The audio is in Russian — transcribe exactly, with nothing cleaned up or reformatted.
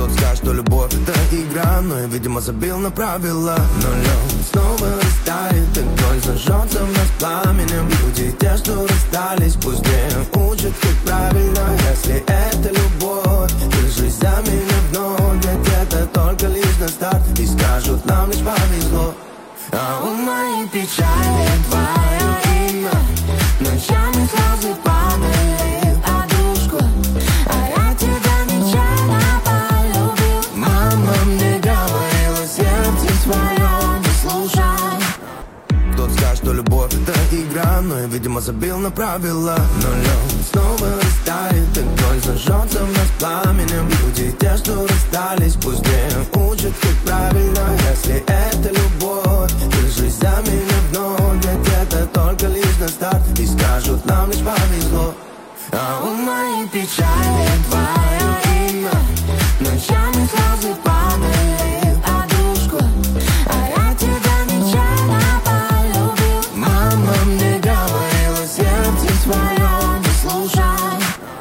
Тот скажет, что любовь это игра, но я, видимо, забил на правила. Но лед снова растает, огонь зажжется в нас пламенем. Люди, те, что расстались, пусть не учат, как правильно. Если это любовь, держись за меня вновь. Ведь это только лишь на старт, и скажут, нам лишь повезло. А у моей печали твое имя, ночами слезы падали в подушку, а я тебя нечаянно полюбил. Мама мне говорила, сердце свое не слушай. Кто-то скажет, что любовь это игра, но я, видимо, забил на правила. Но лед снова растает, огонь зажжется в нас пламенем. Люди, те,